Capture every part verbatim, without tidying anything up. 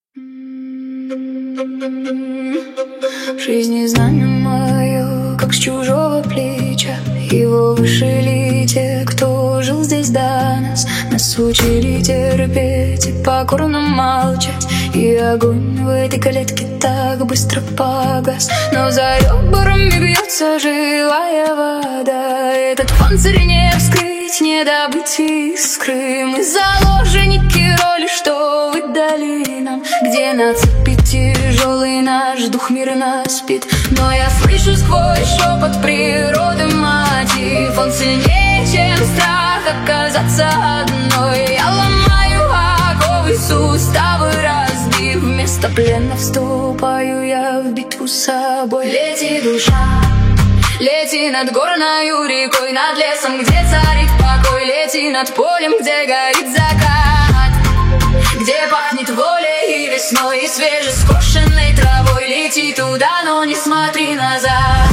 Жизнь знамя мое, как с чужого плеча. Его вышили те, кто жил здесь до нас. Нас учили терпеть и покорно молчать. И огонь в этой калитке так быстро погас. Но за ребрами бьется живая вода. Этот панцирь не вскрыть, не добыть искры. Мы заложники роли, что вы дали нам, где на цепи тяжелый наш дух мирно спит. Но я слышу сквозь шепот природы мотив. Он сильнее, чем страх оказаться одной. Я ломаю оковы, суставы разбив. Вместо плена вступаю я в битву с собой. Лети, душа, лети над горною рекой, над лесом, где царит покой. Лети над полем, где горит закат, где пахнет волей и весной, и свежескошенной травой. Лети туда, но не смотри назад.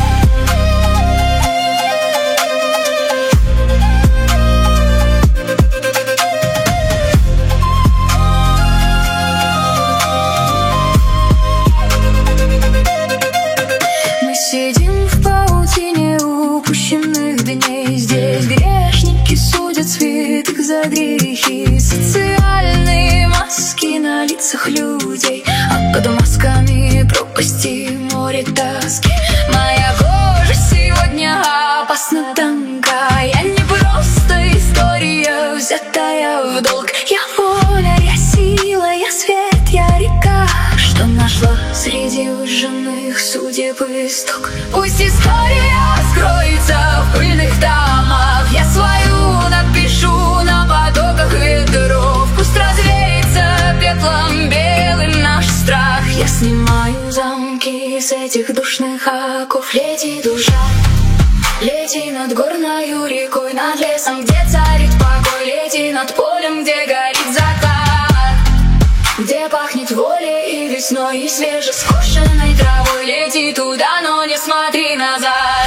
Мы сидим в паутине упущенных дней. Здесь грешники судят святых за грехи. Социальные маски на лицах людей, а под масками пропасти, море тоски. Моя кожа сегодня опасно тонка. Я не просто история, взятая в долг. Я воля, я сила, я свет, я река, что нашла среди выжженных судеб исток. Пусть история скроется в пыльных домах, я свою напишу на потоках ветров. Пусть развеется пеплом белым наш страх. Я снимаю замки с этих душных оков. Лети, душа, лети над горною рекой, над лесом, где царит покой. Лети над полем, где горит закат, где пахнет волей и весной, и свежескошенной травой. Лети туда, но не смотри назад.